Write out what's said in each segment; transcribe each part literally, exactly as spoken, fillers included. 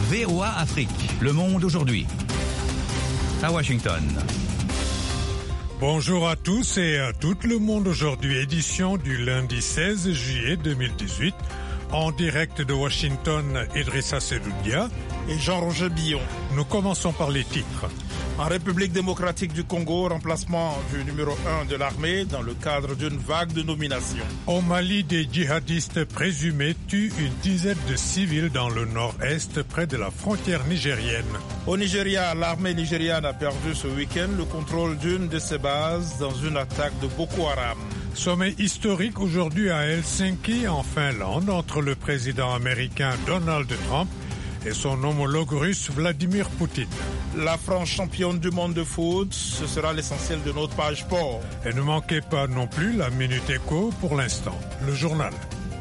V O A Afrique, le monde aujourd'hui. À Washington. Bonjour à tous et à tout le monde aujourd'hui, édition du lundi seize juillet deux mille dix-huit. En direct de Washington, Idrissa Seloudia et Jean-Roger Billon. Nous commençons par les titres. En République démocratique du Congo, remplacement du numéro un de l'armée dans le cadre d'une vague de nominations. Au Mali, des djihadistes présumés tuent une dizaine de civils dans le nord-est, près de la frontière nigérienne. Au Nigeria, l'armée nigériane a perdu ce week-end le contrôle d'une de ses bases dans une attaque de Boko Haram. Sommet historique aujourd'hui à Helsinki, en Finlande, entre le président américain Donald Trump et son homologue russe Vladimir Poutine. La France championne du monde de foot, ce sera l'essentiel de notre page sport. Et ne manquez pas non plus la Minute Éco pour l'instant, le journal.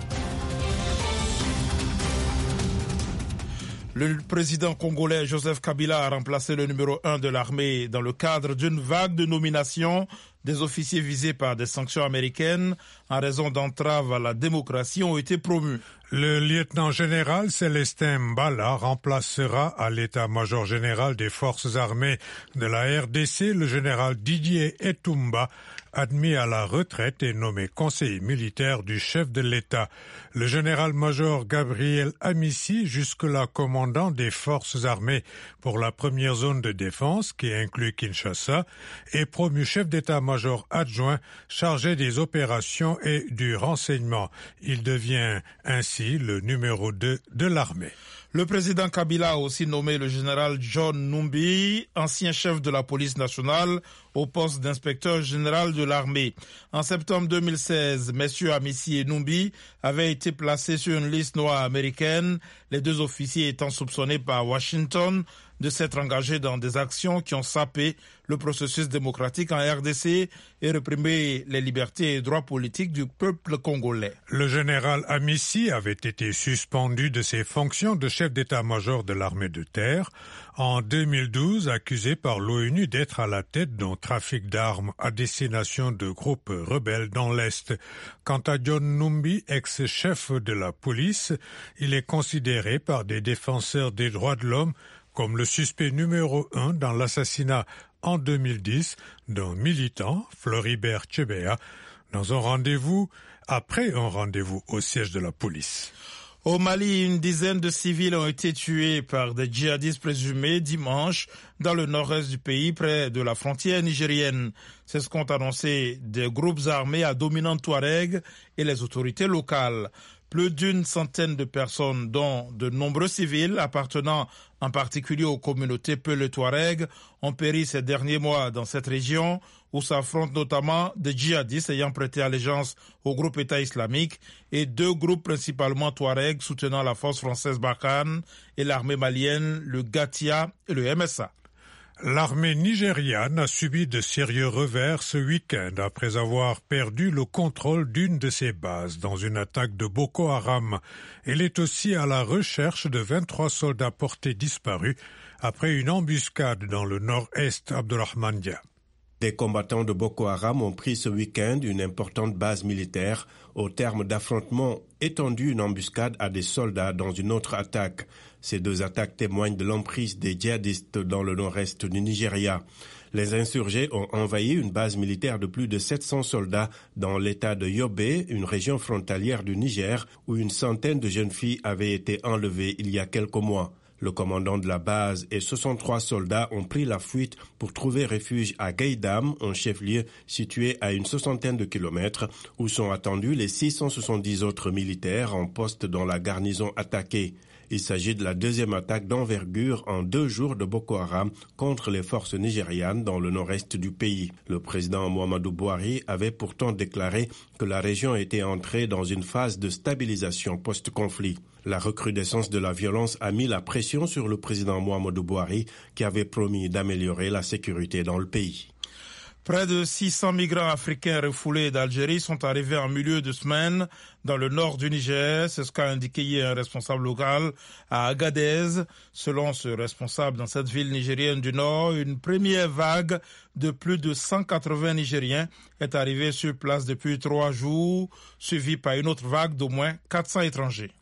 Le président congolais Joseph Kabila a remplacé le numéro un de l'armée dans le cadre d'une vague de nominations. Des officiers visés par des sanctions américaines en raison d'entraves à la démocratie ont été promus. Le lieutenant-général Célestin Mbala remplacera à l'état-major général des forces armées de la R D C le général Didier Etumba, admis à la retraite et nommé conseiller militaire du chef de l'État. Le général-major Gabriel Amissi, jusque-là commandant des forces armées pour la première zone de défense, qui inclut Kinshasa, est promu chef d'état-major adjoint chargé des opérations et du renseignement. Il devient ainsi le numéro deux de l'armée. Le président Kabila a aussi nommé le général John Numbi, ancien chef de la police nationale, au poste d'inspecteur général de l'armée. En septembre deux mille seize, messieurs Amissi et Numbi avaient été placés sur une liste noire américaine, les deux officiers étant soupçonnés par Washington de s'être engagés dans des actions qui ont sapé le processus démocratique en R D C et réprimé les libertés et droits politiques du peuple congolais. Le général Amissi avait été suspendu de ses fonctions de chef d'état-major de l'armée de terre en deux mille douze, accusé par l'ONU d'être à la tête d'un trafic d'armes à destination de groupes rebelles dans l'Est. Quant à John Numbi, ex-chef de la police, il est considéré par des défenseurs des droits de l'homme comme le suspect numéro un dans l'assassinat en deux mille dix d'un militant, Floribert Chebeya, dans un rendez-vous, après un rendez-vous au siège de la police. Au Mali, une dizaine de civils ont été tués par des djihadistes présumés dimanche dans le nord-est du pays, près de la frontière nigérienne. C'est ce qu'ont annoncé des groupes armés à dominante touareg et les autorités locales. Plus d'une centaine de personnes, dont de nombreux civils appartenant en particulier aux communautés Peul et Touareg, ont péri ces derniers mois dans cette région où s'affrontent notamment des djihadistes ayant prêté allégeance au groupe État islamique et deux groupes principalement Touareg soutenant la force française Barkhane et l'armée malienne, le Gatia et le M S A. L'armée nigériane a subi de sérieux revers ce week-end après avoir perdu le contrôle d'une de ses bases dans une attaque de Boko Haram. Elle est aussi à la recherche de vingt-trois soldats portés disparus après une embuscade dans le nord-est Abdourahmane Dia. Des combattants de Boko Haram ont pris ce week-end une importante base militaire. Au terme d'affrontements étendus, une embuscade à des soldats dans une autre attaque. Ces deux attaques témoignent de l'emprise des djihadistes dans le nord-est du Nigeria. Les insurgés ont envahi une base militaire de plus de sept cents soldats dans l'état de Yobe, une région frontalière du Niger, où une centaine de jeunes filles avaient été enlevées il y a quelques mois. Le commandant de la base et soixante-trois soldats ont pris la fuite pour trouver refuge à Gaïdam, un chef-lieu situé à une soixantaine de kilomètres, où sont attendus les six cent soixante-dix autres militaires en poste dans la garnison attaquée. Il s'agit de la deuxième attaque d'envergure en deux jours de Boko Haram contre les forces nigérianes dans le nord-est du pays. Le président Muhammadu Buhari avait pourtant déclaré que la région était entrée dans une phase de stabilisation post-conflit. La recrudescence de la violence a mis la pression sur le président Muhammadu Buhari qui avait promis d'améliorer la sécurité dans le pays. Près de six cents migrants africains refoulés d'Algérie sont arrivés en milieu de semaine dans le nord du Niger. C'est ce qu'a indiqué hier un responsable local à Agadez. Selon ce responsable dans cette ville nigérienne du nord, une première vague de plus de cent quatre-vingts Nigériens est arrivée sur place depuis trois jours, suivie par une autre vague d'au moins quatre cents étrangers.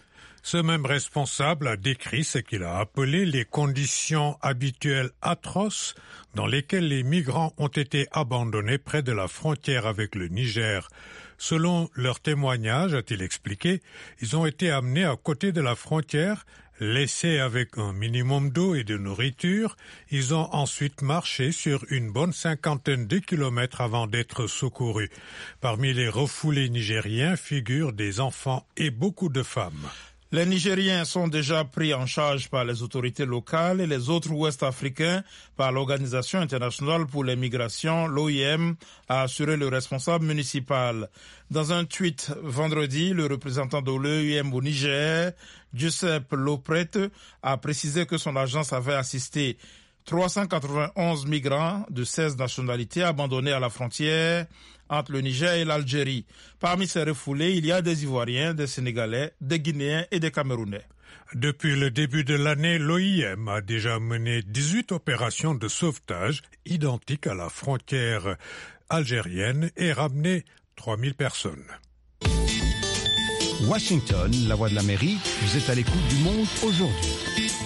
Ce même responsable a décrit ce qu'il a appelé les conditions habituelles atroces dans lesquelles les migrants ont été abandonnés près de la frontière avec le Niger. Selon leur témoignage, a-t-il expliqué, ils ont été amenés à côté de la frontière, laissés avec un minimum d'eau et de nourriture. Ils ont ensuite marché sur une bonne cinquantaine de kilomètres avant d'être secourus. Parmi les refoulés nigériens figurent des enfants et beaucoup de femmes. Les Nigériens sont déjà pris en charge par les autorités locales et les autres Ouest-Africains par l'Organisation internationale pour les migrations, l'O I M, a assuré le responsable municipal. Dans un tweet vendredi, le représentant de l'O I M au Niger, Giuseppe Loprete, a précisé que son agence avait assisté trois cent quatre-vingt-onze migrants de seize nationalités abandonnés à la frontière entre le Niger et l'Algérie. Parmi ces refoulés, il y a des Ivoiriens, des Sénégalais, des Guinéens et des Camerounais. Depuis le début de l'année, l'O I M a déjà mené dix-huit opérations de sauvetage identiques à la frontière algérienne et ramené trois mille personnes. Washington, la voix de l'Amérique, vous êtes à l'écoute du monde aujourd'hui.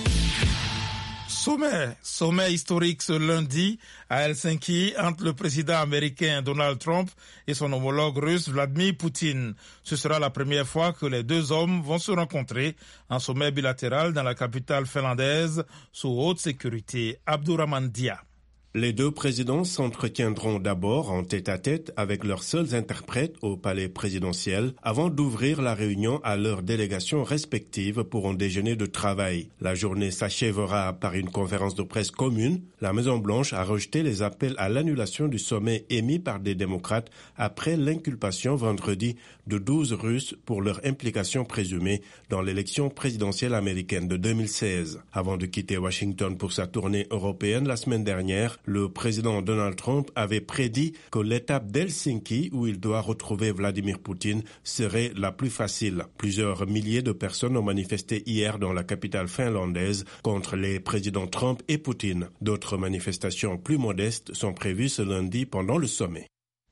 Sommet, sommet historique ce lundi à Helsinki entre le président américain Donald Trump et son homologue russe Vladimir Poutine. Ce sera la première fois que les deux hommes vont se rencontrer en sommet bilatéral dans la capitale finlandaise sous haute sécurité. Abdurrahman Dia. Les deux présidents s'entretiendront d'abord en tête-à-tête avec leurs seuls interprètes au palais présidentiel avant d'ouvrir la réunion à leurs délégations respectives pour un déjeuner de travail. La journée s'achèvera par une conférence de presse commune. La Maison-Blanche a rejeté les appels à l'annulation du sommet émis par des démocrates après l'inculpation vendredi de douze Russes pour leur implication présumée dans l'élection présidentielle américaine de deux mille seize. Avant de quitter Washington pour sa tournée européenne la semaine dernière, le président Donald Trump avait prédit que l'étape d'Helsinki, où il doit retrouver Vladimir Poutine, serait la plus facile. Plusieurs milliers de personnes ont manifesté hier dans la capitale finlandaise contre les présidents Trump et Poutine. D'autres manifestations plus modestes sont prévues ce lundi pendant le sommet.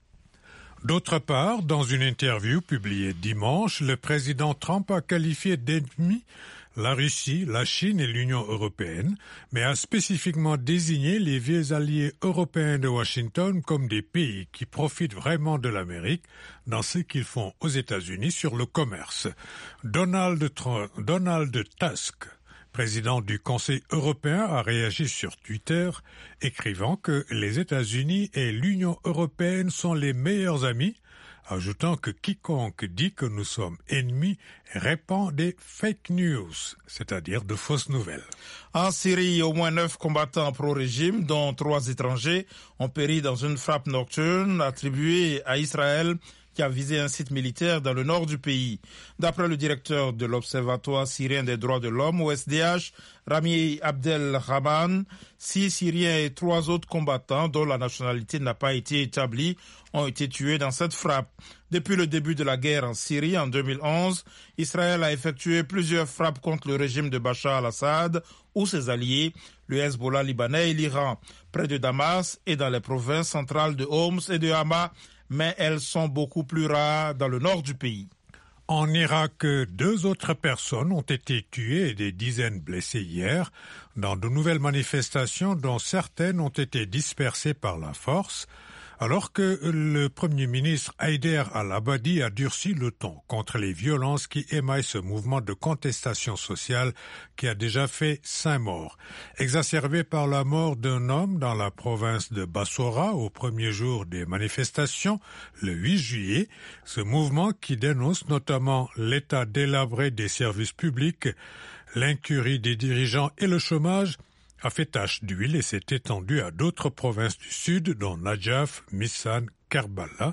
D'autre part, dans une interview publiée dimanche, le président Trump a qualifié d'ennemis la Russie, la Chine et l'Union européenne, mais a spécifiquement désigné les vieux alliés européens de Washington comme des pays qui profitent vraiment de l'Amérique dans ce qu'ils font aux États-Unis sur le commerce. Donald Trump, Donald Tusk, président du Conseil européen, a réagi sur Twitter, écrivant que les États-Unis et l'Union européenne sont les meilleurs amis, ajoutant que quiconque dit que nous sommes ennemis répand des fake news, c'est-à-dire de fausses nouvelles. En Syrie, au moins neuf combattants pro-régime, dont trois étrangers, ont péri dans une frappe nocturne attribuée à Israël qui a visé un site militaire dans le nord du pays. D'après le directeur de l'Observatoire syrien des droits de l'homme, O S D H, Rami Abdelrahman, six Syriens et trois autres combattants dont la nationalité n'a pas été établie ont été tués dans cette frappe. Depuis le début de la guerre en Syrie en deux mille onze, Israël a effectué plusieurs frappes contre le régime de Bachar al-Assad ou ses alliés, le Hezbollah libanais et l'Iran, près de Damas et dans les provinces centrales de Homs et de Hama, mais elles sont beaucoup plus rares dans le nord du pays. En Irak, deux autres personnes ont été tuées et des dizaines blessées hier dans de nouvelles manifestations dont certaines ont été dispersées par la force, alors que le Premier ministre Haider al-Abadi a durci le ton contre les violences qui émaillent ce mouvement de contestation sociale qui a déjà fait cinq morts. Exacerbé par la mort d'un homme dans la province de Bassora au premier jour des manifestations, le huit juillet, ce mouvement qui dénonce notamment l'état délabré des services publics, l'incurie des dirigeants et le chômage, a fait tache d'huile et s'est étendu à d'autres provinces du sud, dont Najaf, Missan, Karbala,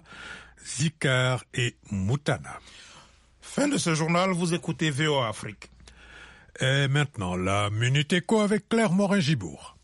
Zikar et Moutana. Fin de ce journal, vous écoutez V O A Afrique. Et maintenant, la Minute Éco avec Claire Morin-Gibourg.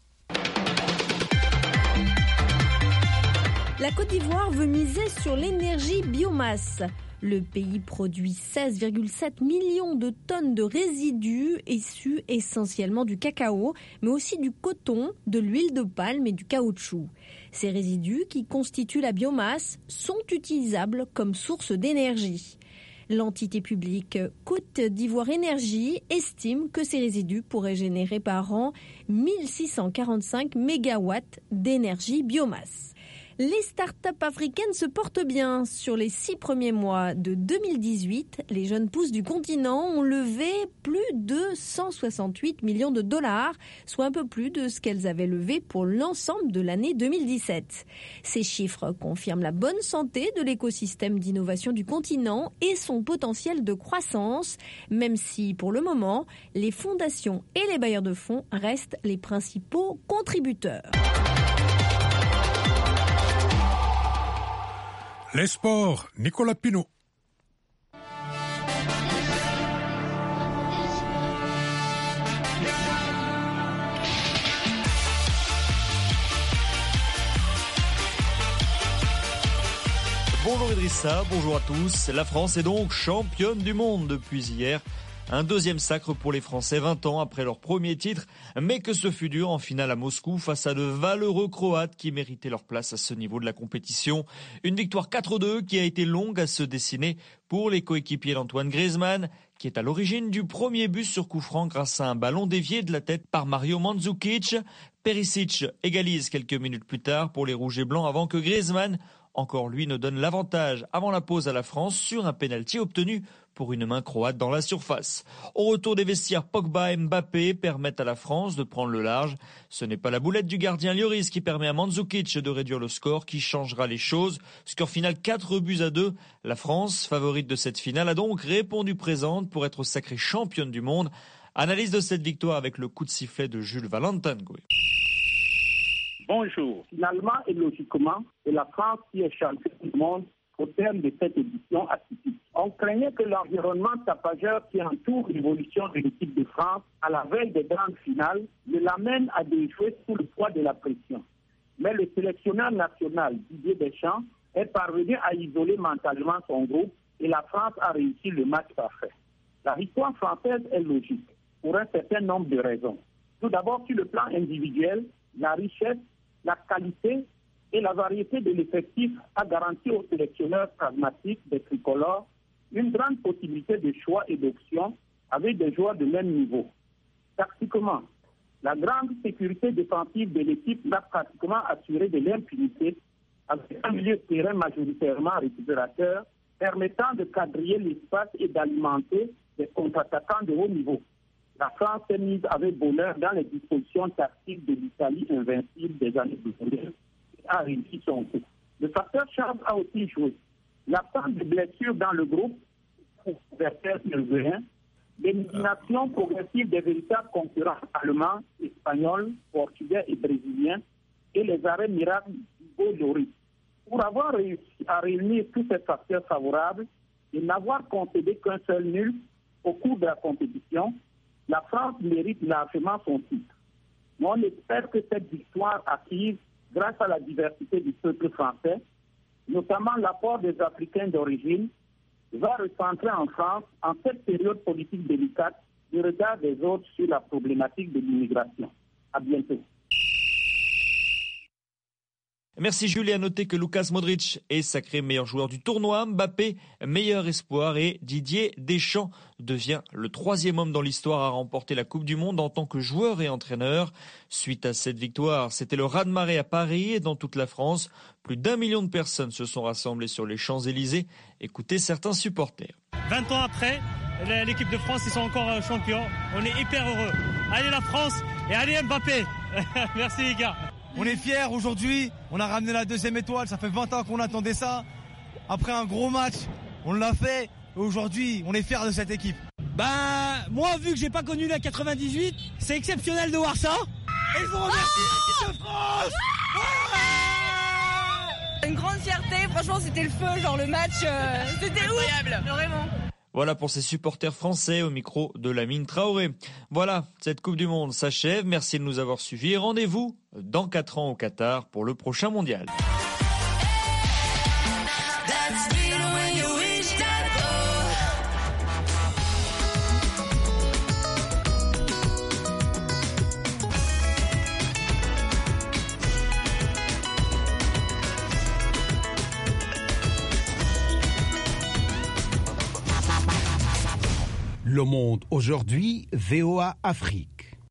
La Côte d'Ivoire veut miser sur l'énergie biomasse. Le pays produit seize virgule sept millions de tonnes de résidus issus essentiellement du cacao, mais aussi du coton, de l'huile de palme et du caoutchouc. Ces résidus, qui constituent la biomasse, sont utilisables comme source d'énergie. L'entité publique Côte d'Ivoire Énergie estime que ces résidus pourraient générer par an mille six cent quarante-cinq mégawatts d'énergie biomasse. Les startups africaines se portent bien. Sur les six premiers mois de deux mille dix-huit, les jeunes pousses du continent ont levé plus de cent soixante-huit millions de dollars, soit un peu plus de ce qu'elles avaient levé pour l'ensemble de l'année deux mille dix-sept. Ces chiffres confirment la bonne santé de l'écosystème d'innovation du continent et son potentiel de croissance, même si, pour le moment, les fondations et les bailleurs de fonds restent les principaux contributeurs. Les sports, Nicolas Pinault. Bonjour Idrissa, bonjour à tous. La France est donc championne du monde depuis hier. Un deuxième sacre pour les Français vingt ans après leur premier titre, mais que ce fut dur en finale à Moscou face à de valeureux Croates qui méritaient leur place à ce niveau de la compétition. Une victoire quatre deux qui a été longue à se dessiner pour les coéquipiers d'Antoine Griezmann, qui est à l'origine du premier but sur coup franc grâce à un ballon dévié de la tête par Mario Mandzukic. Perisic égalise quelques minutes plus tard pour les rouges et blancs avant que Griezmann, encore lui, ne donne l'avantage avant la pause à la France sur un pénalty obtenu pour une main croate dans la surface. Au retour des vestiaires, Pogba et Mbappé permettent à la France de prendre le large. Ce n'est pas la boulette du gardien Lloris qui permet à Mandzukic de réduire le score qui changera les choses. Score final quatre buts à deux. La France, favorite de cette finale, a donc répondu présente pour être sacrée championne du monde. Analyse de cette victoire avec le coup de sifflet de Jules Valentin-Goué. Bonjour. Finalement et logiquement, c'est la France qui est championne du monde au terme de cette édition atypique. On craignait que l'environnement tapageur qui entoure l'évolution de l'équipe de France à la veille des grandes finales ne l'amène à déjouer sous le poids de la pression. Mais le sélectionneur national Didier Deschamps est parvenu à isoler mentalement son groupe et la France a réussi le match parfait. La victoire française est logique pour un certain nombre de raisons. Tout d'abord, sur le plan individuel, la richesse, la qualité et la variété de l'effectif a garanti aux sélectionneurs pragmatiques des tricolores une grande possibilité de choix et d'options avec des joueurs de même niveau. Tactiquement, la grande sécurité défensive de l'équipe l'a pratiquement assuré de l'impunité avec un milieu de terrain majoritairement récupérateur permettant de quadriller l'espace et d'alimenter des contre-attaquants de haut niveau. La France s'est mise avec bonheur dans les dispositions tactiques de l'Italie invincible des années deux mille et a réussi son coup. Le facteur chance a aussi joué. L'absence de blessures dans le groupe, l'élimination progressive des véritables concurrents allemands, espagnols, portugais et brésiliens et les arrêts miracles d'Hugo Lloris. Pour avoir réussi à réunir tous ces facteurs favorables et n'avoir concédé qu'un seul nul au cours de la compétition, la France mérite largement son titre. Mais on espère que cette victoire acquise grâce à la diversité du peuple français, notamment l'apport des Africains d'origine, va recentrer en France, en cette période politique délicate, le regard des autres sur la problématique de l'immigration. À bientôt. Merci Jules, et à noter que Lucas Modric est sacré meilleur joueur du tournoi, Mbappé meilleur espoir et Didier Deschamps devient le troisième homme dans l'histoire à remporter la Coupe du Monde en tant que joueur et entraîneur. Suite à cette victoire, c'était le raz-de-marée à Paris et dans toute la France. Plus d'un million de personnes se sont rassemblées sur les Champs-Élysées. Écoutez certains supporters. vingt ans après, l'équipe de France, ils sont encore champions. On est hyper heureux. Allez la France et allez Mbappé. Merci les gars. On est fiers aujourd'hui, on a ramené la deuxième étoile, ça fait vingt ans qu'on attendait ça. Après un gros match, on l'a fait et aujourd'hui on est fiers de cette équipe. Bah moi vu que j'ai pas connu la quatre-vingt-dix-huit, c'est exceptionnel de voir ça. Et je vous remercie l'équipe de France. Une grande fierté, franchement c'était le feu, genre le match, euh, c'était incroyable, ouf, vraiment. Voilà pour ces supporters français au micro de Lamine Traoré. Voilà, cette Coupe du Monde s'achève. Merci de nous avoir suivis et rendez-vous dans quatre ans au Qatar pour le prochain mondial. Le Monde aujourd'hui, V O A Afrique.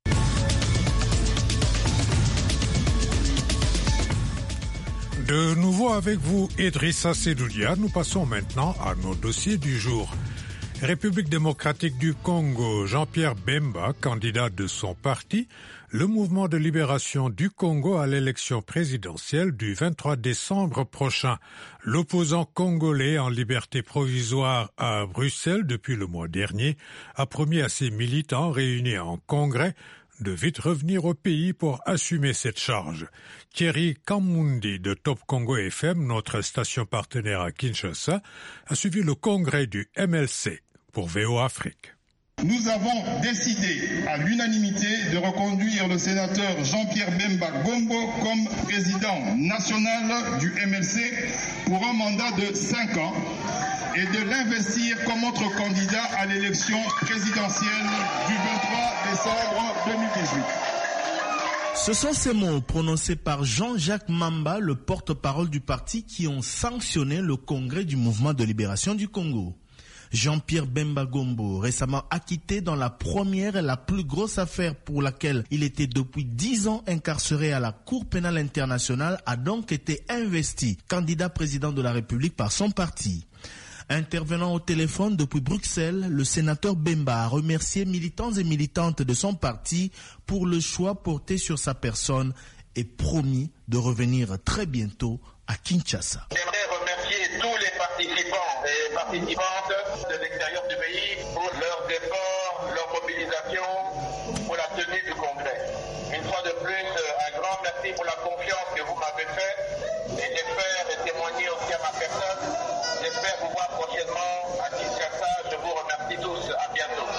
De nouveau avec vous, Idrissa Sedoudia. Nous passons maintenant à nos dossiers du jour. République démocratique du Congo, Jean-Pierre Bemba, candidat de son parti, le mouvement de libération du Congo à l'élection présidentielle du vingt-trois décembre prochain. L'opposant congolais en liberté provisoire à Bruxelles depuis le mois dernier a promis à ses militants réunis en congrès de vite revenir au pays pour assumer cette charge. Thierry Kamundi de Top Congo F M, notre station partenaire à Kinshasa, a suivi le congrès du M L C pour V O Afrique. Nous avons décidé à l'unanimité de reconduire le sénateur Jean-Pierre Bemba Gombo comme président national du M L C pour un mandat de cinq ans et de l'investir comme notre candidat à l'élection présidentielle du vingt-trois décembre deux mille dix-huit. Ce sont ces mots prononcés par Jean-Jacques Mamba, le porte-parole du parti, qui ont sanctionné le congrès du mouvement de libération du Congo. Jean-Pierre Bemba Gombo, récemment acquitté dans la première et la plus grosse affaire pour laquelle il était depuis dix ans incarcéré à la Cour pénale internationale, a donc été investi candidat président de la République par son parti. Intervenant au téléphone depuis Bruxelles, le sénateur Bemba a remercié militants et militantes de son parti pour le choix porté sur sa personne et promis de revenir très bientôt à Kinshasa. J'aimerais remercier tous les participants et participantes de l'extérieur du pays pour leurs efforts, leur mobilisation pour la tenue du congrès. Une fois de plus, un grand merci pour la confiance que vous m'avez faite et j'espère témoigner aussi à ma personne. J'espère vous voir prochainement à Kinshasa. Je vous remercie tous. À bientôt.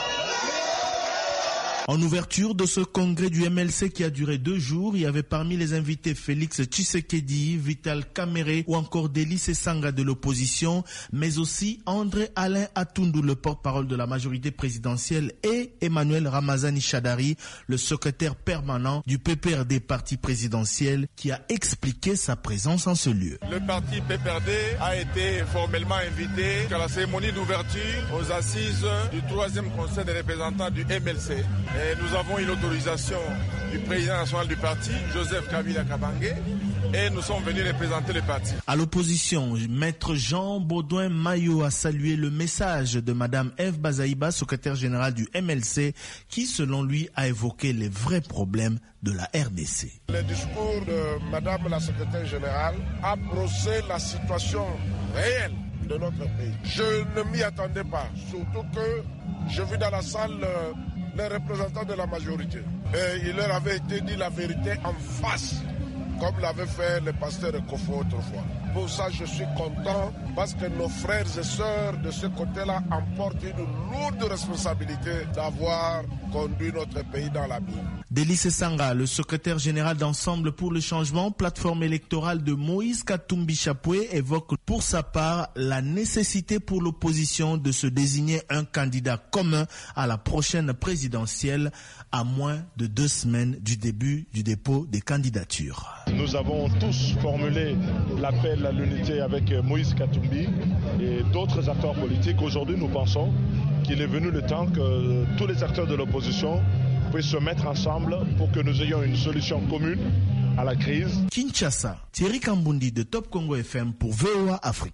En ouverture de ce congrès du M L C qui a duré deux jours, il y avait parmi les invités Félix Tshisekedi, Vital Kamerhe ou encore Délice Sanga de l'opposition, mais aussi André Alain Atundu, le porte-parole de la majorité présidentielle, et Emmanuel Ramazani Chadari, le secrétaire permanent du P P R D parti présidentiel, qui a expliqué sa présence en ce lieu. Le parti P P R D a été formellement invité à la cérémonie d'ouverture aux assises du troisième conseil des représentants du M L C. Et nous avons une autorisation du président national du parti, Joseph Kabila Kabange, et nous sommes venus représenter le parti. À l'opposition, maître Jean Baudouin Mayo a salué le message de madame Eve Bazaïba, secrétaire générale du M L C, qui selon lui a évoqué les vrais problèmes de la R D C. Le discours de madame la secrétaire générale a brossé la situation réelle de notre pays. Je ne m'y attendais pas, surtout que je vis dans la salle les représentants de la majorité. Et il leur avait été dit la vérité en face, comme l'avait fait le pasteur Kofo autrefois. Pour ça, je suis content parce que nos frères et sœurs de ce côté-là emportent une lourde responsabilité d'avoir conduit notre pays dans l'abîme. Délice Sanga, le secrétaire général d'Ensemble pour le changement, plateforme électorale de Moïse Katumbi Chapoué, évoque pour sa part la nécessité pour l'opposition de se désigner un candidat commun à la prochaine présidentielle à moins de deux semaines du début du dépôt des candidatures. Nous avons tous formulé l'appel à l'unité avec Moïse Katumbi et d'autres acteurs politiques. Aujourd'hui, nous pensons qu'il est venu le temps que tous les acteurs de l'opposition puissent se mettre ensemble pour que nous ayons une solution commune à la crise. Kinshasa, Thierry Kambundi de Top Congo F M pour V O A Afrique.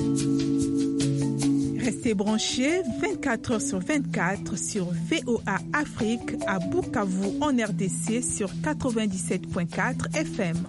Restez branchés vingt-quatre heures sur vingt-quatre sur V O A Afrique à Bukavu en R D C sur quatre-vingt-dix-sept virgule quatre F M.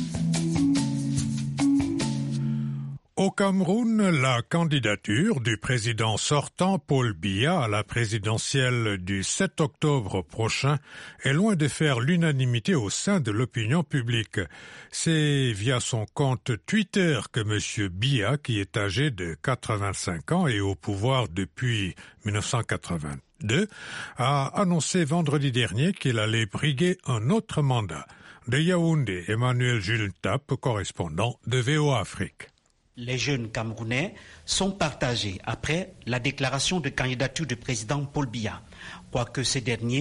Au Cameroun, la candidature du président sortant Paul Biya à la présidentielle du sept octobre prochain est loin de faire l'unanimité au sein de l'opinion publique. C'est via son compte Twitter que M. Biya, qui est âgé de quatre-vingt-cinq ans et au pouvoir depuis mille neuf cent quatre-vingt-deux, a annoncé vendredi dernier qu'il allait briguer un autre mandat. De Yaoundé, Emmanuel Jules Tap, correspondant de V O A Afrique. Les jeunes Camerounais sont partagés après la déclaration de candidature du président Paul Biya, quoique ce dernier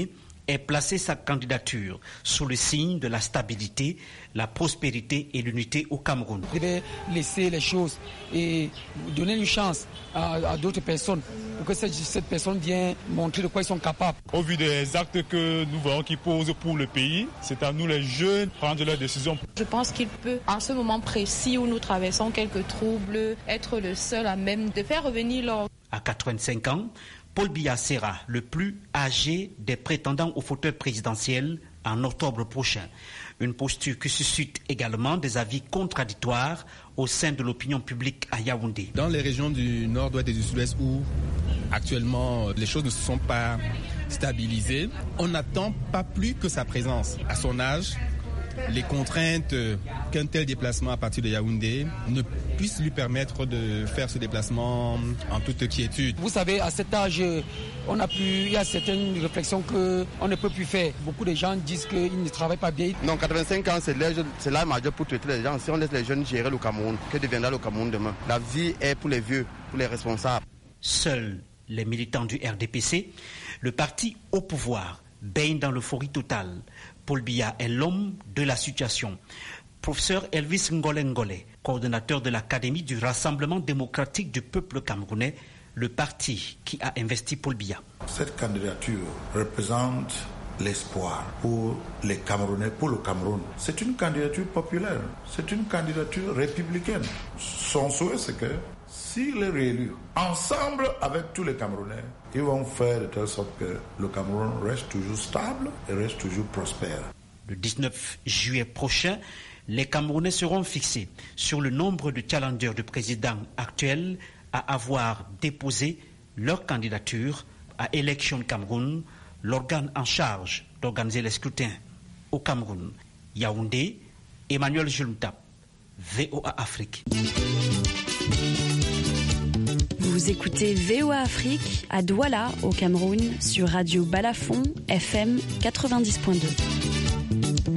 ait placé sa candidature sous le signe de la stabilité, la prospérité et l'unité au Cameroun. Vous devez laisser les choses et donner une chance à, à d'autres personnes pour que cette, cette personne vienne montrer de quoi ils sont capables. Au vu des actes que nous voyons qui posent pour le pays, c'est à nous les jeunes de prendre leurs décisions. Je pense qu'il peut, en ce moment précis où nous traversons quelques troubles, être le seul à même de faire revenir l'ordre. À quatre-vingt-cinq ans, Paul Biya sera le plus âgé des prétendants au fauteuil présidentiel en octobre prochain. Une posture qui suscite également des avis contradictoires au sein de l'opinion publique à Yaoundé. Dans les régions du nord-ouest et du sud-ouest où actuellement les choses ne se sont pas stabilisées, on n'attend pas plus que sa présence. À son âge, les contraintes qu'un tel déplacement à partir de Yaoundé ne puissent lui permettre de faire ce déplacement en toute quiétude. Vous savez, à cet âge, on a pu, il y a certaines réflexions qu'on ne peut plus faire. Beaucoup de gens disent qu'ils ne travaillent pas bien. Non, quatre-vingt-cinq ans, c'est l'âge, c'est l'âge majeur pour traiter les gens. Si on laisse les jeunes gérer le Cameroun, que deviendra le Cameroun demain? La vie est pour les vieux, pour les responsables. Seuls les militants du R D P C, le parti au pouvoir, baignent dans l'euphorie totale. Paul Biya est l'homme de la situation. Professeur Elvis Ngole Ngole, coordonnateur de l'Académie du Rassemblement démocratique du peuple camerounais, le parti qui a investi Paul Biya. Cette candidature représente l'espoir pour les Camerounais, pour le Cameroun. C'est une candidature populaire, c'est une candidature républicaine. Son souhait, c'est que s'il est réélu, ensemble avec tous les Camerounais, ils vont faire de telle sorte que le Cameroun reste toujours stable et reste toujours prospère. Le dix-neuf juillet prochain, les Camerounais seront fixés sur le nombre de challengers du président actuel à avoir déposé leur candidature à Élection Cameroun, l'organe en charge d'organiser les scrutins au Cameroun. Yaoundé, Emmanuel Juntap, V O A Afrique. Vous écoutez V O A Afrique à Douala, au Cameroun, sur Radio Balafon, F M quatre-vingt-dix point deux.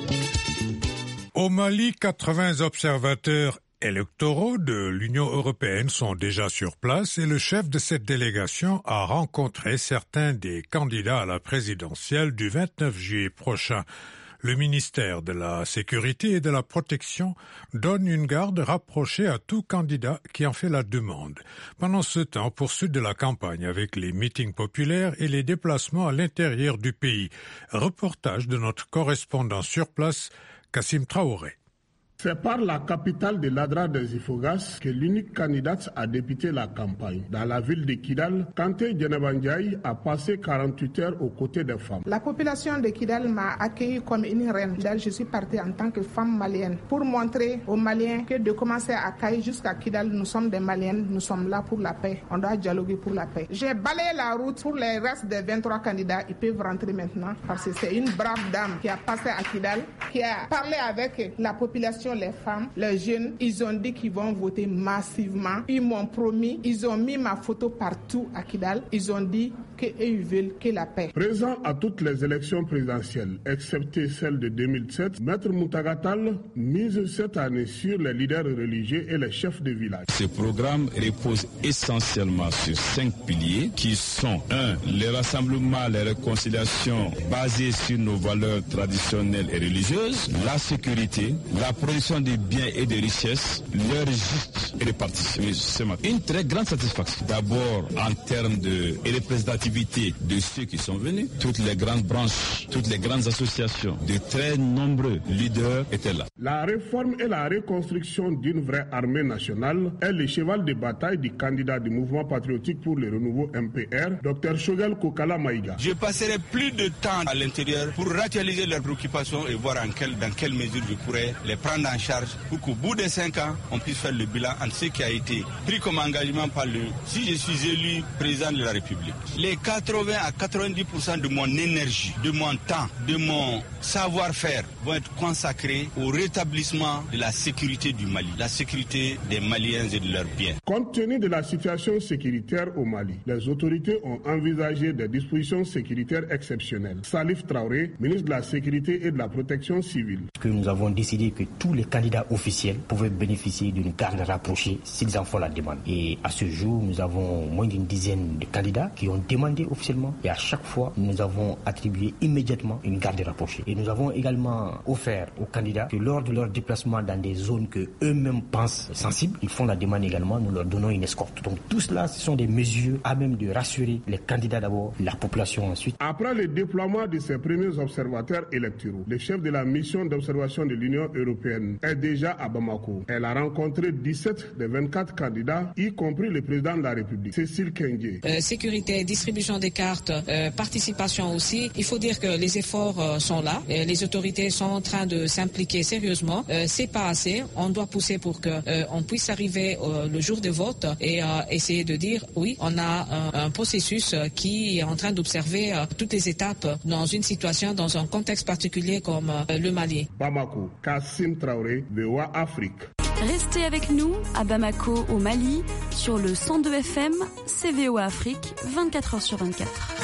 Au Mali, quatre-vingts observateurs électoraux de l'Union européenne sont déjà sur place et le chef de cette délégation a rencontré certains des candidats à la présidentielle du vingt-neuf juillet prochain. Le ministère de la Sécurité et de la Protection donne une garde rapprochée à tout candidat qui en fait la demande. Pendant ce temps, poursuite de la campagne avec les meetings populaires et les déplacements à l'intérieur du pays. Reportage de notre correspondant sur place, Kassim Traoré. C'est par la capitale de l'Adra des Ifogas que l'unique candidate a débuté la campagne. Dans la ville de Kidal, Kanté Djenebandiaï a passé quarante-huit heures aux côtés des femmes. La population de Kidal m'a accueilli comme une reine. Kidal, je suis partie en tant que femme malienne pour montrer aux Maliens que de commencer à Kaï jusqu'à Kidal, nous sommes des Maliennes, nous sommes là pour la paix. On doit dialoguer pour la paix. J'ai balayé la route pour les restes des vingt-trois candidats. Ils peuvent rentrer maintenant parce que c'est une brave dame qui a passé à Kidal, qui a parlé avec la population, les femmes, les jeunes. Ils ont dit qu'ils vont voter massivement. Ils m'ont promis, ils ont mis ma photo partout à Kidal. Ils ont dit qu'ils veulent que la paix. Présent à toutes les élections présidentielles, excepté celle de deux mille sept, Maître Moutagatal mise cette année sur les leaders religieux et les chefs de village. Ce programme repose essentiellement sur cinq piliers qui sont un, les rassemblements, les réconciliations basées sur nos valeurs traditionnelles et religieuses, la sécurité, la production des biens et des richesses, leur juste répartition. Une très grande satisfaction. D'abord en termes de représentativité de ceux qui sont venus, toutes les grandes branches, toutes les grandes associations, de très nombreux leaders étaient là. La réforme et la reconstruction d'une vraie armée nationale est le cheval de bataille du candidat du mouvement patriotique pour le renouveau M P R, Dr Shogel Kokala Maïga. Je passerai plus de temps à l'intérieur pour réaliser leurs préoccupations et voir en quelle, dans quelle mesure je pourrais les prendre en charge pour qu'au bout de cinq ans, on puisse faire le bilan en ce qui a été pris comme engagement par le... Si je suis élu président de la République, les quatre-vingts à quatre-vingt-dix pour cent de mon énergie, de mon temps, de mon savoir-faire vont être consacrés au rétablissement de la sécurité du Mali, la sécurité des Maliens et de leurs biens. Compte tenu de la situation sécuritaire au Mali, les autorités ont envisagé des dispositions sécuritaires exceptionnelles. Salif Traoré, ministre de la Sécurité et de la Protection civile. Que nous avons décidé que tous les les candidats officiels pouvaient bénéficier d'une garde rapprochée s'ils en font la demande. Et à ce jour, nous avons moins d'une dizaine de candidats qui ont demandé officiellement et à chaque fois, nous avons attribué immédiatement une garde rapprochée. Et nous avons également offert aux candidats que lors de leur déplacement dans des zones que eux-mêmes pensent sensibles, ils font la demande également, nous leur donnons une escorte. Donc tout cela, ce sont des mesures à même de rassurer les candidats d'abord, la population ensuite. Après le déploiement de ces premiers observateurs électoraux, le chef de la mission d'observation de l'Union européenne est déjà à Bamako. Elle a rencontré dix-sept des vingt-quatre candidats, y compris le président de la République, Cécile Kengue. Euh, sécurité, distribution des cartes, euh, participation aussi. Il faut dire que les efforts euh, sont là. Et les autorités sont en train de s'impliquer sérieusement. Euh, c'est pas assez. On doit pousser pour que euh, on puisse arriver euh, le jour de vote et euh, essayer de dire oui, on a un, un processus qui est en train d'observer euh, toutes les étapes dans une situation, dans un contexte particulier comme euh, le Mali. Bamako, Kassim Traoré, V O A Afrique. Restez avec nous à Bamako au Mali sur le cent deux F M, C V O A Afrique, vingt-quatre heures sur vingt-quatre.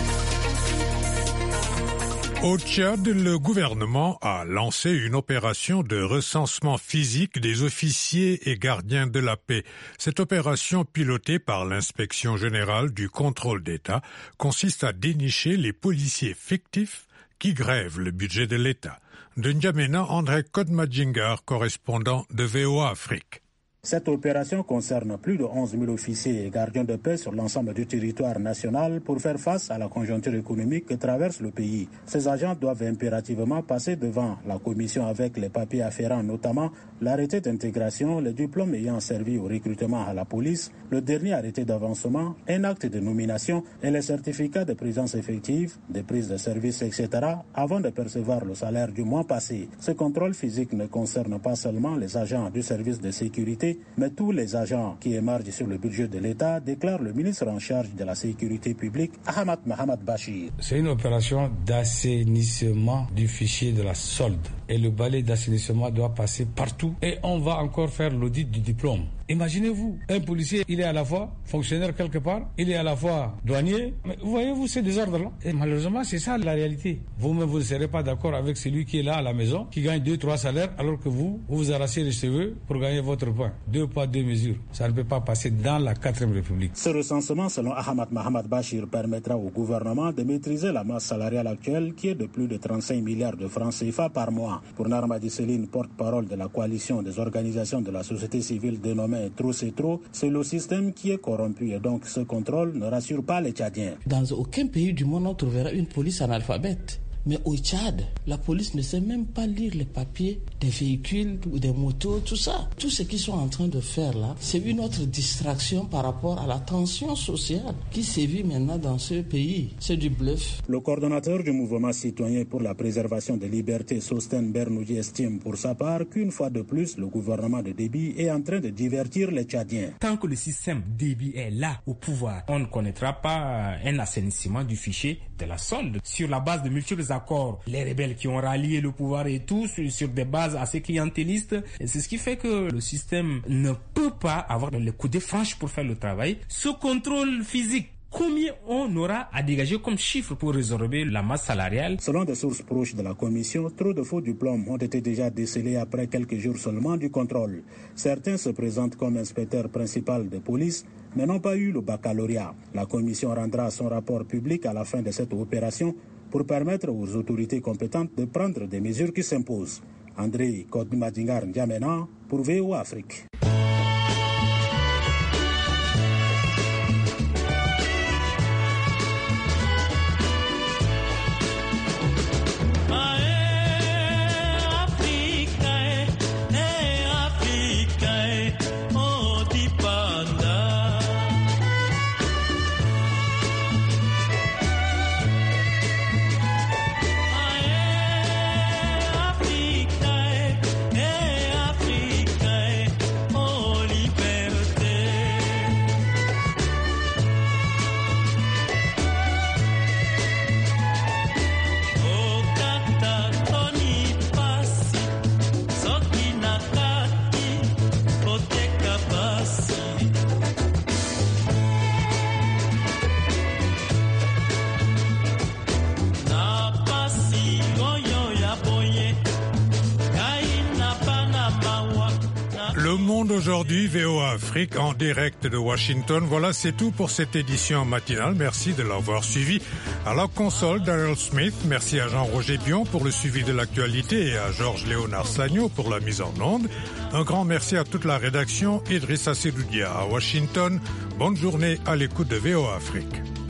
Au Tchad, le gouvernement a lancé une opération de recensement physique des officiers et gardiens de la paix. Cette opération, pilotée par l'inspection générale du contrôle d'État, consiste à dénicher les policiers fictifs qui grèvent le budget de l'État. De N'Djamena, André Kodmadjingar, correspondant de V O A Afrique. Cette opération concerne plus de onze mille officiers et gardiens de paix sur l'ensemble du territoire national pour faire face à la conjoncture économique que traverse le pays. Ces agents doivent impérativement passer devant la commission avec les papiers afférents, notamment l'arrêté d'intégration, les diplômes ayant servi au recrutement à la police, le dernier arrêté d'avancement, un acte de nomination et les certificats de présence effective, de prise de service, et cetera avant de percevoir le salaire du mois passé. Ce contrôle physique ne concerne pas seulement les agents du service de sécurité, mais tous les agents qui émargent sur le budget de l'État, déclare le ministre en charge de la sécurité publique, Ahmad Mohamed Bachir. C'est une opération d'assainissement du fichier de la solde. Et le balai d'assainissement doit passer partout. Et on va encore faire l'audit du diplôme. Imaginez-vous, un policier, il est à la fois fonctionnaire quelque part, il est à la fois douanier. Mais voyez-vous ces désordres-là. Et malheureusement, c'est ça la réalité. Vous-même, vous ne serez pas d'accord avec celui qui est là à la maison, qui gagne deux, trois salaires, alors que vous, vous vous arrachez les cheveux pour gagner votre pain. Deux poids, deux mesures. Ça ne peut pas passer dans la quatrième République. Ce recensement, selon Ahmad Mohamed Bachir, permettra au gouvernement de maîtriser la masse salariale actuelle qui est de plus de trente-cinq milliards de francs C F A par mois. Pour Narmadi Seline, porte-parole de la coalition des organisations de la société civile dénommée Trop c'est trop, c'est le système qui est corrompu et donc ce contrôle ne rassure pas les Tchadiens. Dans aucun pays du monde on trouvera une police analphabète. Mais au Tchad, la police ne sait même pas lire les papiers des véhicules ou des motos, tout ça. Tout ce qu'ils sont en train de faire là, c'est une autre distraction par rapport à la tension sociale qui sévit maintenant dans ce pays. C'est du bluff. Le coordonnateur du mouvement citoyen pour la préservation des libertés, Sosten Bernoudi, estime pour sa part qu'une fois de plus, le gouvernement de Déby est en train de divertir les Tchadiens. Tant que le système Déby est là au pouvoir, on ne connaîtra pas un assainissement du fichier de la solde sur la base de multiples accords, les rebelles qui ont rallié le pouvoir et tout sur, sur des bases assez clientélistes. Et c'est ce qui fait que le système ne peut pas avoir les coups de franche pour faire le travail. Ce contrôle physique, combien on aura à dégager comme chiffre pour résorber la masse salariale? Selon des sources proches de la commission, trop de faux diplômes ont été déjà décelés après quelques jours seulement du contrôle. Certains se présentent comme inspecteurs principaux de police, mais n'ont pas eu le baccalauréat. La commission rendra son rapport public à la fin de cette opération pour permettre aux autorités compétentes de prendre des mesures qui s'imposent. André Kodmadjingar N'Djamena pour V O A Afrique. Le Monde aujourd'hui, V O A Afrique, en direct de Washington. Voilà, c'est tout pour cette édition matinale. Merci de l'avoir suivi. À la console, Daryl Smith. Merci à Jean-Roger Bion pour le suivi de l'actualité et à Georges-Léonard Sagno pour la mise en onde. Un grand merci à toute la rédaction. Idrissa Sedoudia à Washington. Bonne journée à l'écoute de V O A Afrique.